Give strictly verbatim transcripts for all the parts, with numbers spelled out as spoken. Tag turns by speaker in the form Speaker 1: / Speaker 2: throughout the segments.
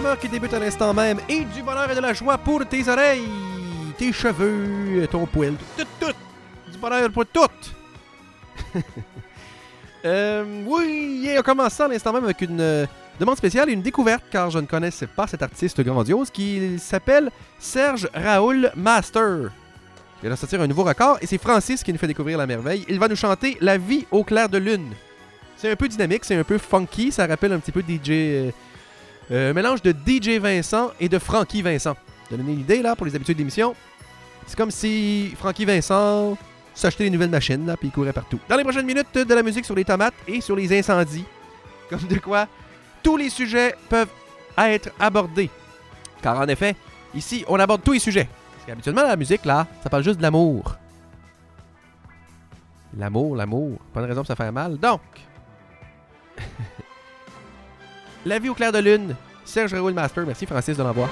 Speaker 1: heure qui débute à l'instant même et du bonheur et de la joie pour tes oreilles, tes cheveux, ton poil, tout, tout, du bonheur pour tout. euh, oui, et on commence ça à l'instant même avec une euh, demande spéciale et une découverte car je ne connaissais pas cet artiste grandiose qui s'appelle Serge Raoul Master. Il vient de sortir un nouveau record et c'est Francis qui nous fait découvrir la merveille. Il va nous chanter La vie au clair de lune. C'est un peu dynamique, c'est un peu funky, ça rappelle un petit peu D J... Euh, euh, un mélange de D J Vincent et de Frankie Vincent. Vous donner une idée là pour les habitudes d'émission. C'est comme si Frankie Vincent s'achetait des nouvelles machines là puis il courait partout. Dans les prochaines minutes, de la musique sur les tomates et sur les incendies. Comme de quoi tous les sujets peuvent être abordés. Car en effet, ici, on aborde tous les sujets. Parce qu'habituellement, la musique, là, ça parle juste de l'amour. L'amour, l'amour. Pas de raison pour ça faire mal. Donc, La vie au clair de lune, Serge Raoul Master. Merci Francis de l'envoi.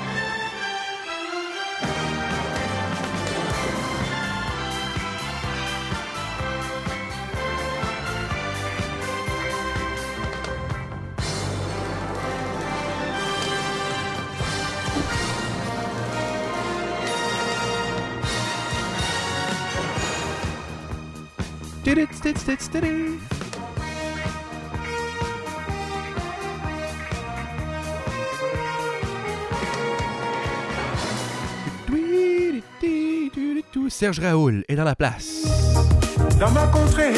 Speaker 1: Serge Raoul est dans la place.
Speaker 2: Dans ma contrée,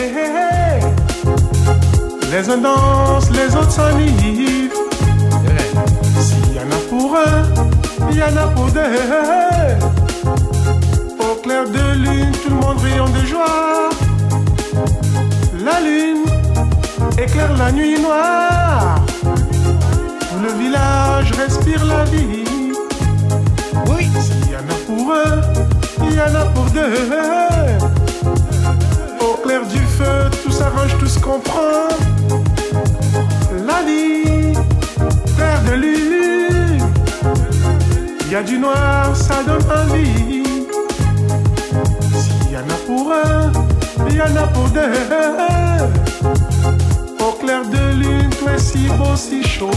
Speaker 2: les uns dansent, les autres s'enivent. S'il y en a pour un, il y en a pour deux. Au clair de lune, tout le monde riant de joie. La lune éclaire la nuit noire. Tout le village respire la vie.
Speaker 1: Oui.
Speaker 2: S'il y en a pour un, il y en a pour deux. Au clair du feu, tout s'arrange, tout se comprend. La vie, clair de lune. Il y a du noir, ça donne envie. S'il y en a pour un, il y en a pour deux. Au clair de lune, tout est si beau, si chaud.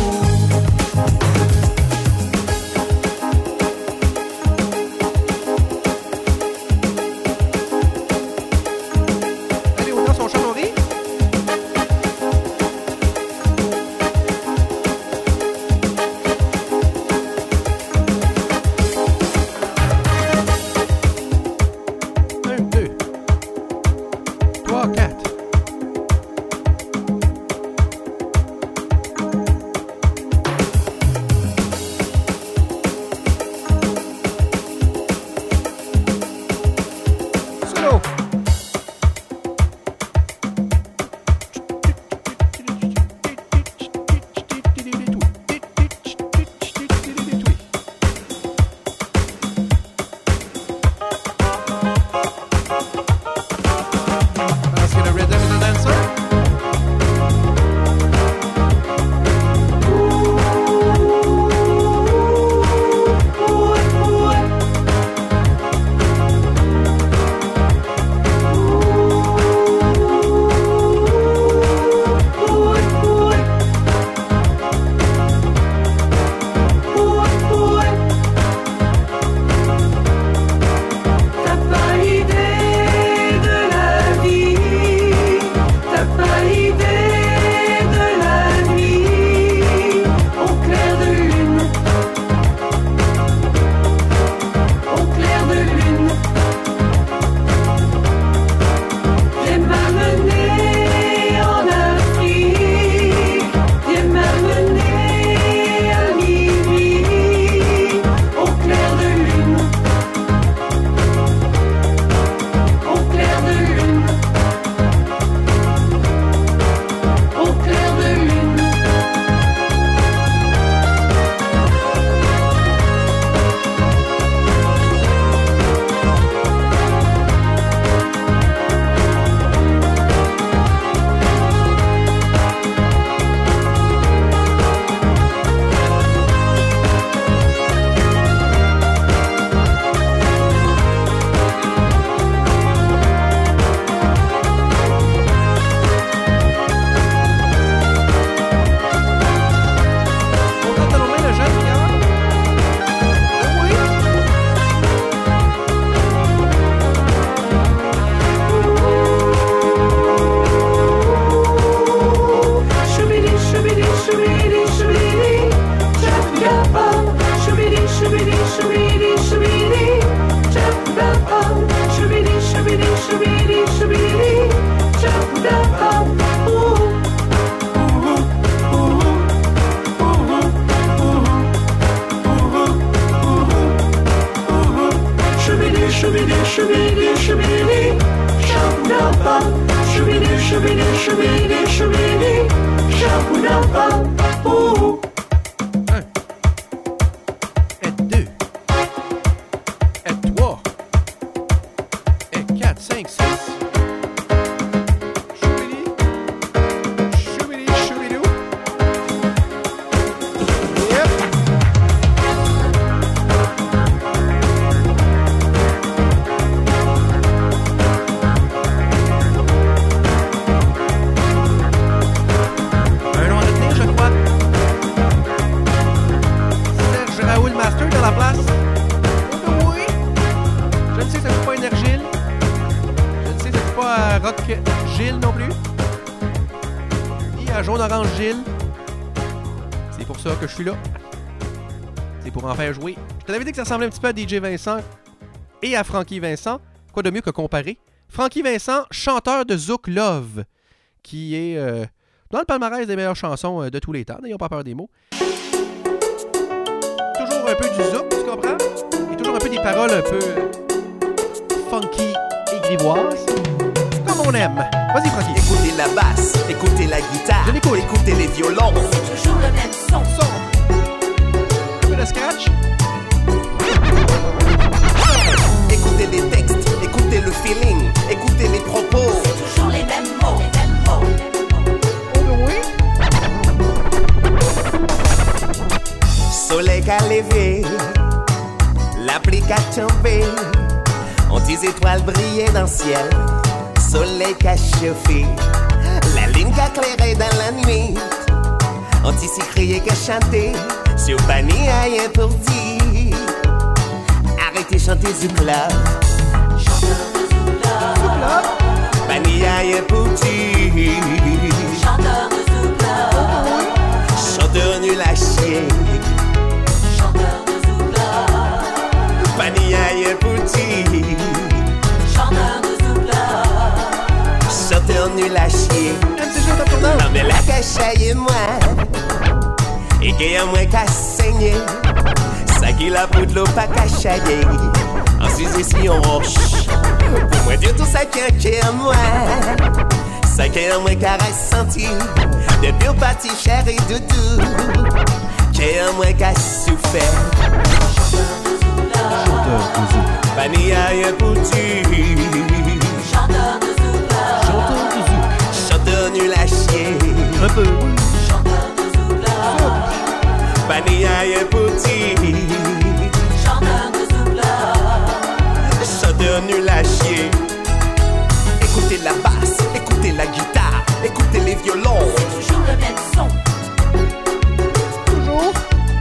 Speaker 1: cinq six. Choubili. Choubili, choubilou. Yep. Un nom à retenir, je crois. Serge Raoul Master dans la place. Oh oui. Je ne sais que ça ne fait pas Énergile. Je ne sais que ça ne fait pas Rock Gilles non plus. Ni à Jaune Orange Gilles. C'est pour ça que je suis là. C'est pour en faire jouer. Je te l'avais dit que ça ressemblait un petit peu à D J Vincent et à Frankie Vincent. Quoi de mieux que comparer? Frankie Vincent, chanteur de Zouk Love, qui est euh, dans le palmarès des meilleures chansons euh, de tous les temps. N'ayons pas peur des mots. Toujours un peu du zouk, tu comprends? Et toujours un peu des paroles un peu euh, funky et grivoises. Comme on aime. Vas-y, Frankie.
Speaker 3: Écoutez la basse, écoutez la guitare,
Speaker 1: Je l'écoute.
Speaker 3: écoutez les violons.
Speaker 4: C'est toujours le même son.
Speaker 1: Son. Un peu de scratch.
Speaker 3: Écoutez les textes, écoutez le feeling, écoutez les propos.
Speaker 4: C'est toujours les mêmes mots. Les mêmes mots.
Speaker 1: Oh oui.
Speaker 3: Soleil qu'a levé, la pluie qu'a tombé, on des étoiles brillaient dans le ciel. Soleil qu'a chauffé, la lune qu'a clairé dans la nuit. On t'y crié qu'a chanté, sur panier rien pour dire. Arrêtez chanter Zouk Love,
Speaker 4: Chanteur de Zouk Love.
Speaker 3: panier rien pour dire.
Speaker 4: Chanteur de Zouk Love.
Speaker 3: Chanteur nul à chier,
Speaker 4: Chanteur de Zouk Love.
Speaker 3: panier rien pour dire.
Speaker 4: Chanteur de Zouk Love.
Speaker 3: Chanteur nul à chier.
Speaker 1: M C J en tournant.
Speaker 3: Non mais la cachaille moi et qu'il y a moins qu'à saigner. Ça qui la poudre l'eau pas cachailler. Ensuite ici on roche. Pour moi Dieu tout ça qui est en moi. Ça qui est en moi qu'à ressentir. Depuis au parti cher et doudou. Qui est en moi qu'à souffert.
Speaker 1: Chanteur de zouk.
Speaker 3: Pani a rien pour tu.
Speaker 4: Chanteur de Zouk Love.
Speaker 1: Chanteur de zouk.
Speaker 3: Chanteur nul à chier.
Speaker 1: Un peu.
Speaker 4: Chanteur de Zouk Love.
Speaker 3: Pani a rien pour tu.
Speaker 4: Chanteur de Zouk Love.
Speaker 3: Chanteur nul à chier. Écoutez la basse, écoutez la guitare, écoutez les violons.
Speaker 4: C'est toujours le même son.
Speaker 1: Toujours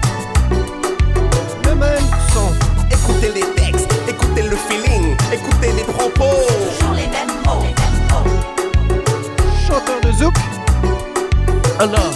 Speaker 1: le même son.
Speaker 3: Écoutez les textes, écoutez le feeling, écoutez les propos.
Speaker 4: Toujours les mêmes mots. Les mêmes mots.
Speaker 1: Chanteur de zouk. Alors.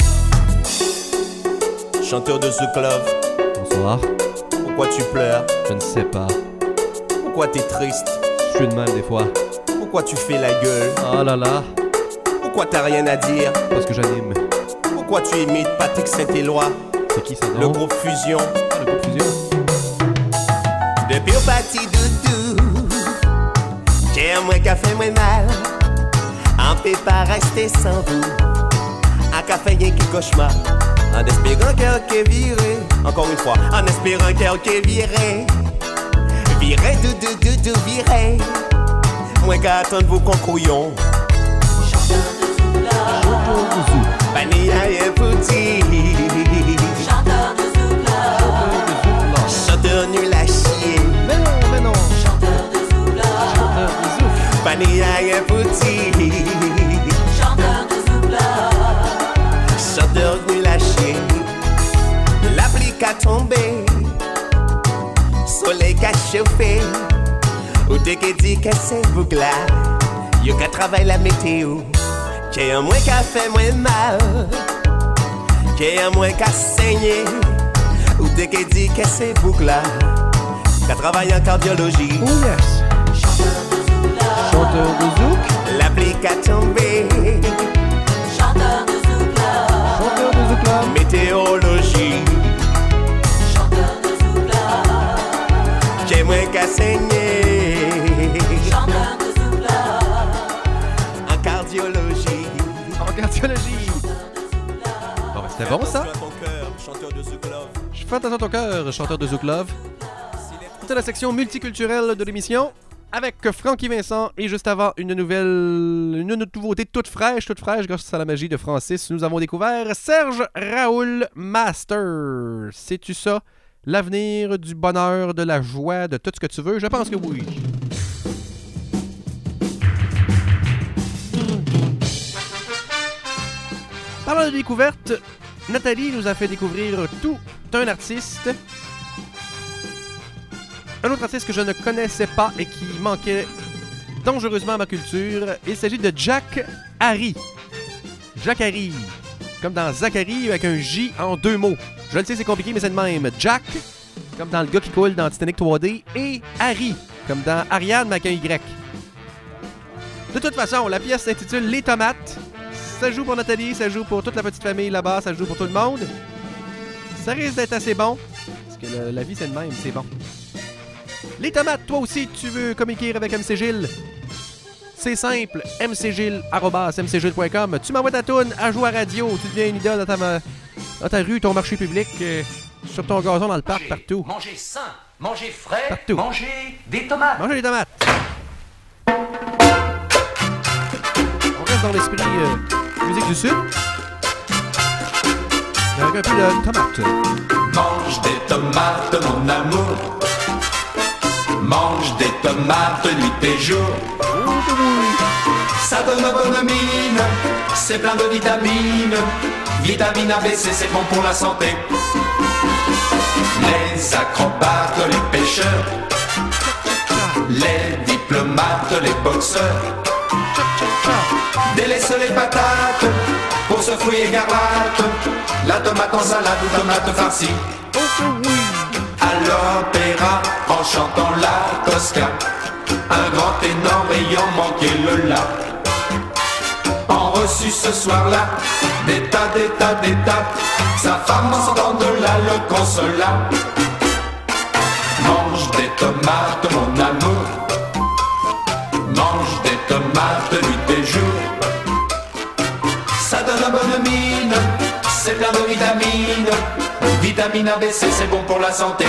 Speaker 3: Chanteur de Zouk Love,
Speaker 1: Bonsoir.
Speaker 3: pourquoi tu pleures?
Speaker 1: Je ne sais pas.
Speaker 3: Pourquoi t'es triste?
Speaker 1: Je suis de mal des fois.
Speaker 3: Pourquoi tu fais la gueule?
Speaker 1: Oh là là.
Speaker 3: Pourquoi t'as rien à dire?
Speaker 1: Parce que j'anime.
Speaker 3: Pourquoi tu imites Patrick Saint-Éloi?
Speaker 1: C'est qui ça, non?
Speaker 3: Le groupe Fusion.
Speaker 1: Ah, le groupe Fusion.
Speaker 3: Depuis au parti doudou, j'ai un moins qu'a fait moins mal. On peut pas rester sans vous. Un café rien qui cauchemar. En espérant qu'elle qui viré. Encore une fois, en espérant qu'elle qui viré. Viré, doudou, doudou, viré. Moi qu'à attendre vous concouillons.
Speaker 4: Chanteur de Zouk Love.
Speaker 1: Chanteur de zouk.
Speaker 3: Pani a rien pour dire.
Speaker 4: Chanteur de Zouk Love.
Speaker 3: Chanteur nul à chier.
Speaker 1: Mais non, mais non.
Speaker 4: Chanteur de Zouk Love.
Speaker 1: Chanteur de zouk.
Speaker 3: Pani a rien pour dire.
Speaker 4: Chanteur de Zouk Love.
Speaker 3: Chanteur nul à chier. La pluie qu'a tombé, soleil qu'a chauffé. Ou t'es qui dit que c'est boucla. Yo qu'a travaillé la météo. Qui a moins qu'a fait moins mal. Qui a moins qu'a saigné. Ou t'es qui dit que c'est boucla. Qu'a travaillé en cardiologie.
Speaker 1: Oh yes.
Speaker 4: Chanteur de Zouk Love.
Speaker 1: Chanteur de zouk.
Speaker 3: La pluie qu'a tombé,
Speaker 4: Chanteur de Zouk Love.
Speaker 1: Chanteur de zouk là.
Speaker 3: météorologie.
Speaker 4: Chanteur de Zouk Love.
Speaker 3: Qui a moins qu'a saigné.
Speaker 4: Chanteur de Zouk Love.
Speaker 3: En cardiologie.
Speaker 1: En cardiologie. Bon, ben, c'était bon ça.
Speaker 3: Chanteur de Zouk Love.
Speaker 1: Je fais attention à ton cœur, chanteur de Zouk Love. C'est la section multiculturelle de l'émission. avec Francky Vincent et juste avant une nouvelle, une nouveauté toute fraîche, toute fraîche grâce à la magie de Francis, nous avons découvert Serge Raoul Master. Sais-tu ça? L'avenir du bonheur, de la joie, de tout ce que tu veux? Je pense que oui. Parlant de découverte, Nathalie nous a fait découvrir tout un artiste. Un autre artiste que je ne connaissais pas et qui manquait dangereusement à ma culture. Il s'agit de Jack Harry. Jack Harry. Comme dans Zachary avec un J en deux mots. Je le sais, c'est compliqué, mais c'est le même. Jack, comme dans le gars qui coule dans Titanic trois D. Et Harry, comme dans Ariane, mais avec un Y. De toute façon, la pièce s'intitule Les Tomates. Ça joue pour Nathalie, ça joue pour toute la petite famille là-bas, ça joue pour tout le monde. Ça risque d'être assez bon. Parce que le, la vie, c'est le même, c'est bon. Les tomates, toi aussi, tu veux communiquer avec M C Gilles? C'est simple, m c gilles arobase m c gilles point com. Tu m'envoies ta toune à jouer à radio. Tu deviens une idole dans ta, dans ta rue, ton marché public, euh, sur ton gazon, dans le parc, partout.
Speaker 5: Mangez sain, mangez frais,
Speaker 1: Partout.
Speaker 5: mangez des tomates.
Speaker 1: Mangez les tomates. On reste dans l'esprit euh, musique du Sud. Avec un peu de tomates.
Speaker 6: Mange des tomates, mon amour. Mange des tomates nuit et jour. Ça donne bonne mine, c'est plein de vitamines. Vitamine A B C, c'est bon pour la santé. Les acrobates, les pêcheurs, les diplomates, les boxeurs délaissent les patates pour ce fruit écarlate. La tomate en salade ou tomate farcie. À l'opéra, en chantant la Tosca, un grand énorme ayant manqué le la. En reçu ce soir-là, des tas, des tas, des tas. Sa femme en sortant de là le consola. Mange des tomates, mon amour. Mange des tomates nuit et jour. Ça donne la bonne mine, c'est plein de vitamines. Vitamine A B C, c'est bon pour la santé.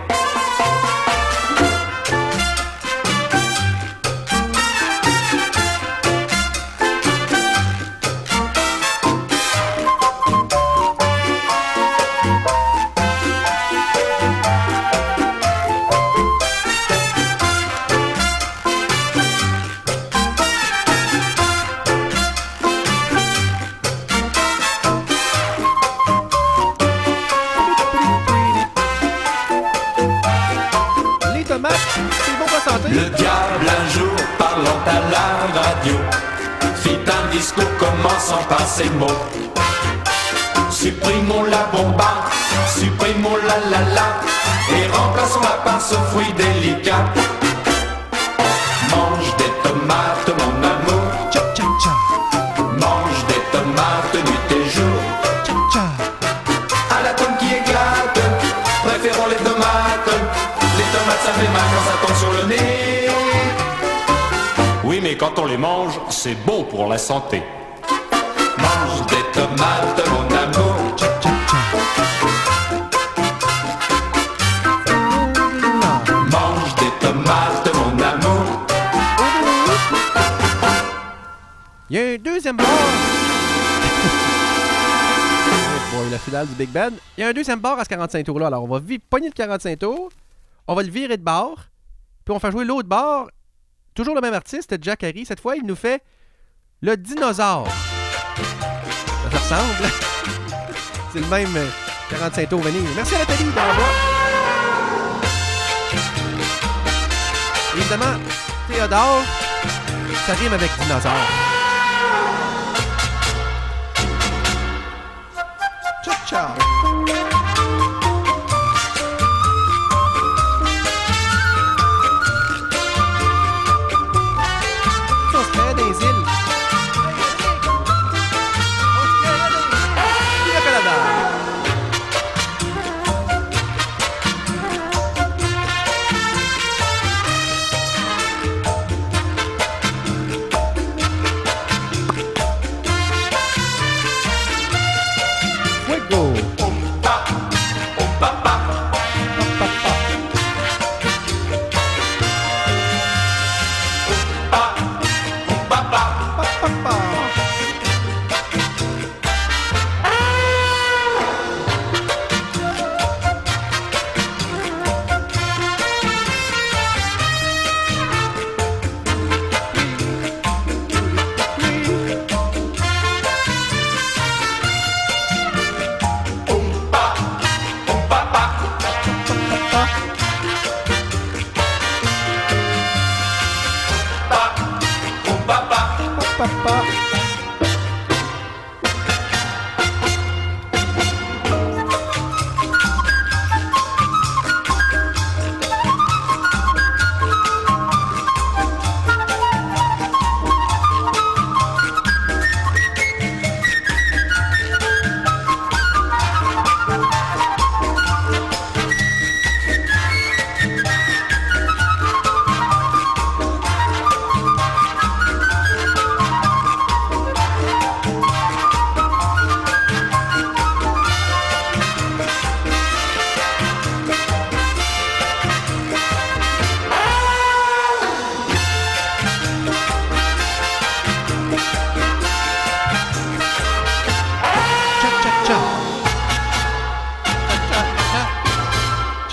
Speaker 6: Le diable un jour parlant à la radio fit un discours commençant par ces mots. Supprimons la bomba, supprimons la la la, et remplaçons-la par ce fruit délicat. Mange des tomates mon amour,
Speaker 1: Tcha tcha tcha.
Speaker 6: mange des tomates nuit et jour.
Speaker 1: Tcha tcha.
Speaker 6: À la tombe qui éclate, préférons les tomates. Les tomates ça fait mal quand ça tombe sur le nez.
Speaker 7: Oui, mais quand on les mange, c'est bon pour la santé.
Speaker 6: Mange des tomates, mon amour.
Speaker 1: Tcha tcha tcha.
Speaker 6: Mange des tomates, mon amour.
Speaker 1: Il y a un deuxième bar. Oh boy, la finale du Big Ben. Il y a un deuxième bar à ce quarante-cinq tours là. Alors on va vi- pogner le quarante-cinq tours. On va le virer de bar. Puis on fait jouer l'autre bar. Toujours le même artiste, Jack Harry. Cette fois, il nous fait le dinosaure. Ça se ressemble. C'est le même euh, quarante-cinq tours venir. Merci à Nathalie dans le bas. Évidemment, Théodore, ça rime avec dinosaure. Ciao, ciao. On se crée des îles. On se crée des îles. Vive le Canada.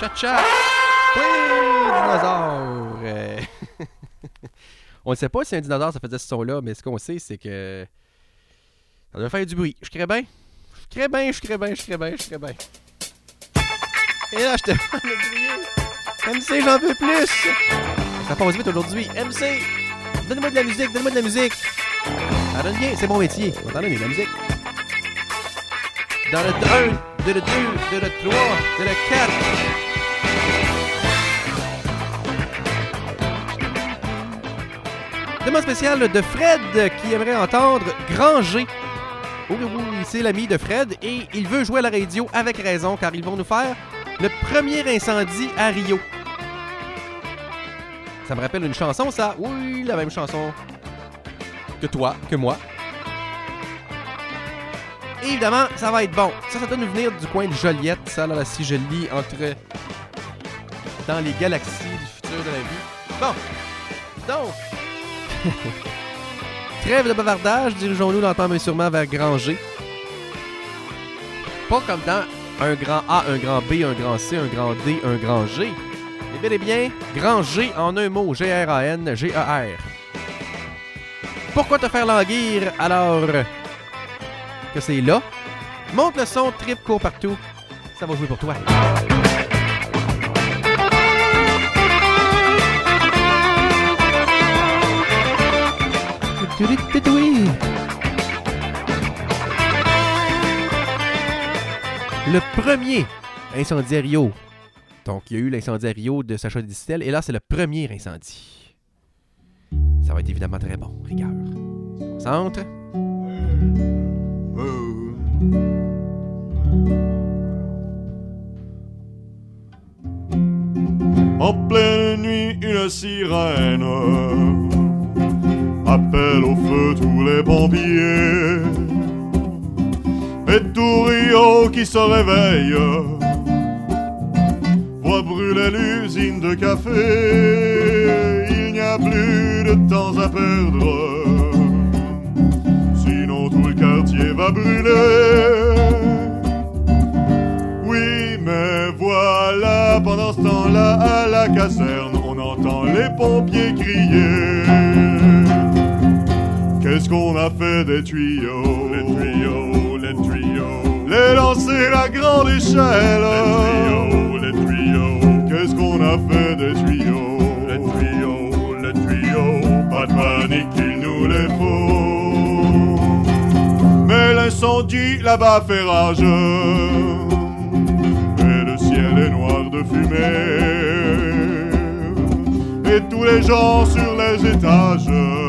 Speaker 1: Cha-cha! Oui, dinosaure! Euh, On ne sait pas si un dinosaure ça faisait ce son-là, mais ce qu'on sait, c'est que ça doit faire du bruit. Je crée bien. Je crée bien, je crée bien, je crée bien, je crée bien. Et là, je te demande de crier. M C, j'en veux plus! Ça passe vite aujourd'hui. M C, donne-moi de la musique, donne-moi de la musique. Ça donne bien, c'est mon métier. On va t'en donner de la musique. Dans le un, de le deux, de le trois, de le quatre. Demande spéciale de Fred qui aimerait entendre Granger. Oui, oui, c'est l'ami de Fred et il veut jouer à la radio avec raison car ils vont nous faire le premier incendie à Rio. Ça me rappelle une chanson, ça? Oui, la même chanson que toi, que moi. Et évidemment, ça va être bon. Ça, ça doit nous venir du coin de Joliette, ça, là, si je lis entre... dans les galaxies du futur de la vie. Bon, donc... Trêve de bavardage, dirigeons-nous lentement mais sûrement vers Granger. Pas comme dans un grand A, un grand B, un grand C, un grand D, un grand G. Mais bel et bien, Granger en un mot, G R A N G E R. Pourquoi te faire languir alors que c'est là? Monte le son, trip, court partout. Ça va jouer pour toi. Le premier incendie à Rio. Donc, il y a eu l'incendie à Rio de Sacha Distel. Et là, c'est le premier incendie. Ça va être évidemment très bon. Rigueur. Concentre.
Speaker 8: En pleine nuit, une sirène appelle au feu tous les pompiers. Et tout Rio qui se réveille voit brûler l'usine de café. Il n'y a plus de temps à perdre, sinon tout le quartier va brûler. Oui, mais voilà, pendant ce temps-là, à la caserne, on entend les pompiers crier. Qu'est-ce qu'on a fait des tuyaux? Les tuyaux, les tuyaux. Les lancer à grande échelle. Les tuyaux, les tuyaux. Qu'est-ce qu'on a fait des tuyaux? Les tuyaux, les tuyaux. Pas de panique, il nous les faut. Mais l'incendie là-bas fait rage. Et le ciel est noir de fumée. Et tous les gens sur les étages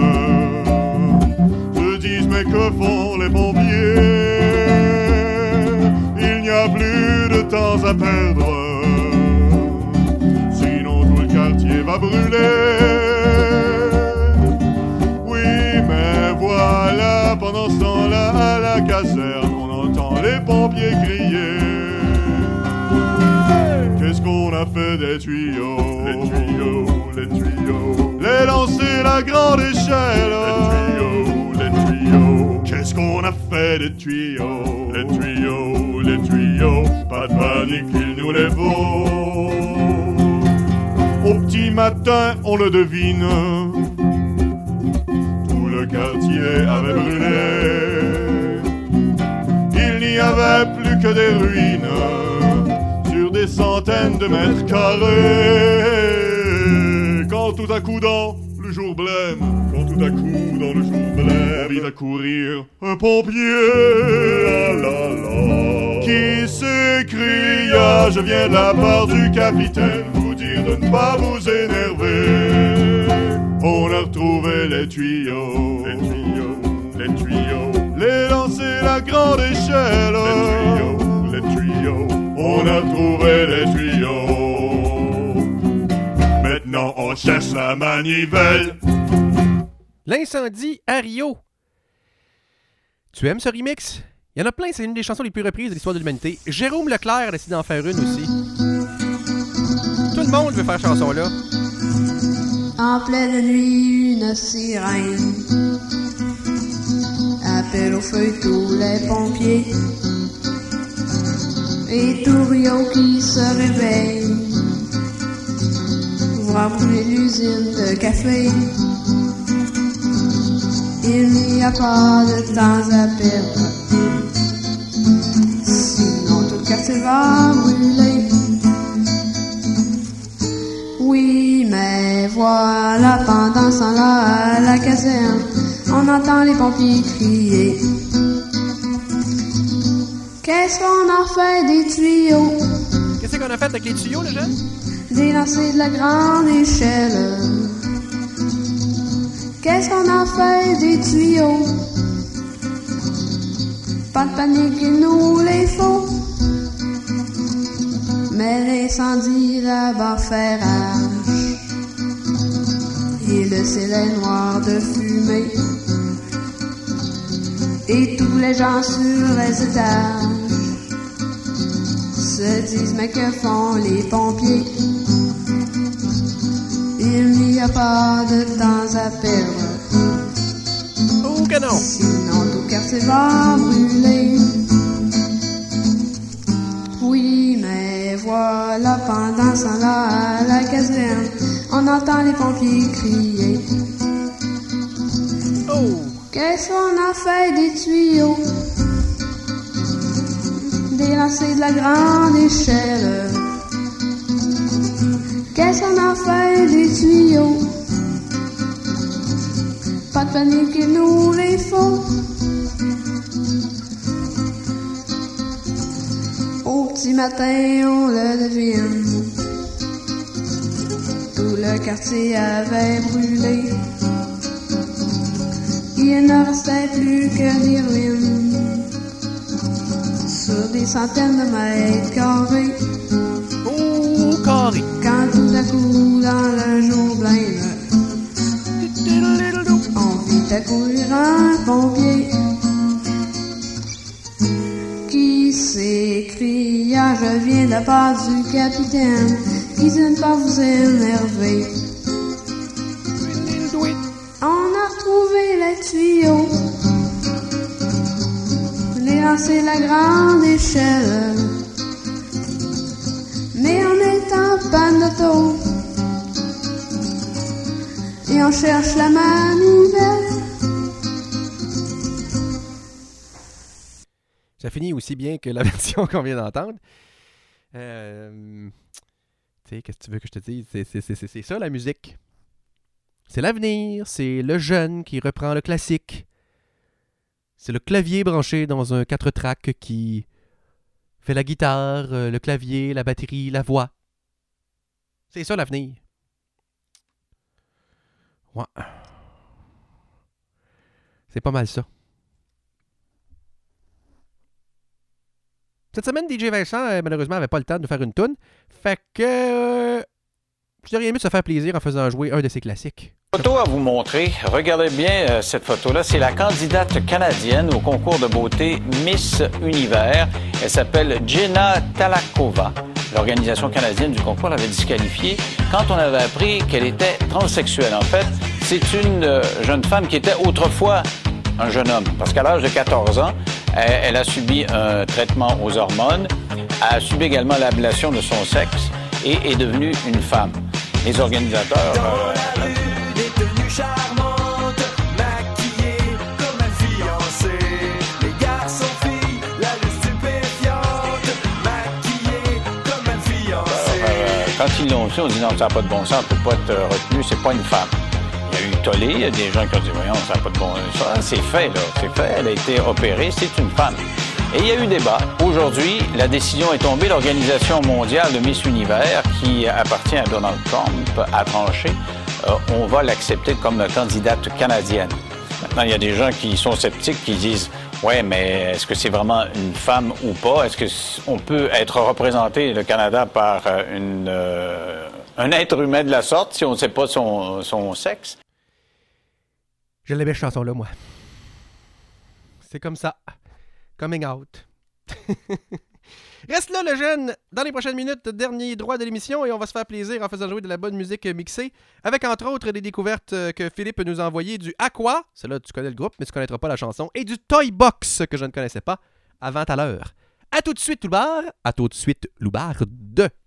Speaker 8: mais que font les pompiers? Il n'y a plus de temps à perdre, sinon tout le quartier va brûler. Oui, mais voilà, pendant ce temps-là, à la caserne, on entend les pompiers crier. Qu'est-ce qu'on a fait des tuyaux? Les tuyaux, les tuyaux. Les lancer à grande échelle. Les tuyaux, les tuyaux. Qu'est-ce qu'on a fait des tuyaux? Les tuyaux, les tuyaux. Pas de panique, il nous les faut. Au petit matin, on le devine, tout le quartier avait brûlé. Il n'y avait plus que des ruines sur des centaines de mètres carrés. Quand tout à coup dans le jour blême, quand tout à coup dans le jour blême, il va courir un pompier, la la la, qui s'écria: je viens de la part du capitaine vous dire de ne pas vous énerver. On a retrouvé les tuyaux, les tuyaux, les tuyaux, les lancer à grande échelle. Les tuyaux, les tuyaux, on a trouvé les tuyaux. Maintenant on cherche la manivelle.
Speaker 1: L'incendie à Rio. Tu aimes ce remix? Il y en a plein, c'est une des chansons les plus reprises de l'histoire de l'humanité. Jérôme Leclerc a décidé d'en faire une aussi. Tout le monde veut faire cette chanson-là.
Speaker 9: En pleine nuit, une sirène appelle au feu tous les pompiers. Et tout Rio qui se réveille voir brûler l'usine de café. Il n'y a pas de temps à perdre, sinon tout le quartier va brûler. Oui, mais voilà, pendant ce temps-là, à la caserne, on entend les pompiers crier. Qu'est-ce qu'on en fait des tuyaux?
Speaker 1: Qu'est-ce qu'on a fait avec les tuyaux, les jeunes?
Speaker 9: Des lancers de la grande échelle. Qu'est-ce qu'on en fait des tuyaux? Pas de panique, il nous les faut. Mais l'incendie là-bas fait rage, et le ciel est noir de fumée, et tous les gens sur les étages se disent mais que font les pompiers? Il n'y a pas de temps à perdre,
Speaker 1: oh que non!
Speaker 9: Sinon tout le quartier va brûler. Oui, mais voilà, pendant ce temps-là, à la caserne, on entend les pompiers crier.
Speaker 1: Oh!
Speaker 9: Qu'est-ce qu'on a fait des tuyaux? Des lancers de la grande échelle. Qu'est-ce qu'on a fait des tuyaux? Pas de panique, il nous les faut. Au petit matin, on le devine, tout le quartier avait brûlé. Il ne restait plus que des ruines sur des centaines de mètres carrés.
Speaker 1: Oh, carré!
Speaker 9: Quand tout à coup, dans le jour blême, on vit accourir un pompier qui s'écria: je viens de la part du capitaine, qui dit ne pas vous énerver. On a retrouvé les tuyaux, les lancers de la grande échelle, mais on est en panne d'auto et on cherche la manivelle.
Speaker 1: Ça finit aussi bien que la version qu'on vient d'entendre. Euh, tu sais, qu'est-ce que tu veux que je te dise? C'est, c'est, c'est, c'est ça la musique. C'est l'avenir, c'est le jeune qui reprend le classique. C'est le clavier branché dans un quatre tracks qui fait la guitare, le clavier, la batterie, la voix. C'est ça l'avenir. Ouais. C'est pas mal ça. Cette semaine, D J Vincent, euh, malheureusement, n'avait pas le temps de nous faire une toune. Fait que... Euh, je dirais mieux de se faire plaisir en faisant jouer un de ses classiques.
Speaker 10: Photo à vous montrer. Regardez bien euh, cette photo-là. C'est la candidate canadienne au concours de beauté Miss Univers. Elle s'appelle Jenna Talakova. L'organisation canadienne du concours l'avait disqualifiée quand on avait appris qu'elle était transsexuelle. En fait, c'est une euh, jeune femme qui était autrefois un jeune homme. Parce qu'à l'âge de quatorze ans, elle, elle a subi un traitement aux hormones, a subi également l'ablation de son sexe et est devenue une femme. Les organisateurs... Euh,
Speaker 11: charmante, maquillée comme un fiancé. Les garçons, filles, la lune stupéfiante, maquillée comme un fiancé.
Speaker 10: Euh, quand ils l'ont su, on dit non, ça n'a pas de bon sens, on ne peut pas être retenu, c'est pas une femme. Il y a eu tollé, il y a des gens qui ont dit voyons, ça n'a pas de bon sens. C'est fait, là, c'est fait, elle a été opérée, c'est une femme. Et il y a eu débat. Aujourd'hui, la décision est tombée. L'Organisation mondiale de Miss Univers, qui appartient à Donald Trump, a tranché. Euh, on va l'accepter comme candidate canadienne. Maintenant, il y a des gens qui sont sceptiques, qui disent « Ouais, mais est-ce que c'est vraiment une femme ou pas? Est-ce qu'on peut être représenté, le Canada, par une, euh, un être humain de la sorte si on ne sait pas son, son sexe? »
Speaker 1: Je l'aimais, cette chanson-là, moi. C'est comme ça. Coming out. Reste là, le jeune. Dans les prochaines minutes, dernier droit de l'émission, et on va se faire plaisir en faisant jouer de la bonne musique mixée, avec entre autres des découvertes que Philippe nous a envoyées du Aqua, celle-là tu connais le groupe, mais tu connaîtras pas la chanson, et du Toy Box, que je ne connaissais pas avant à l'heure. À tout de suite, Loubard. À tout de suite, Loubard deux.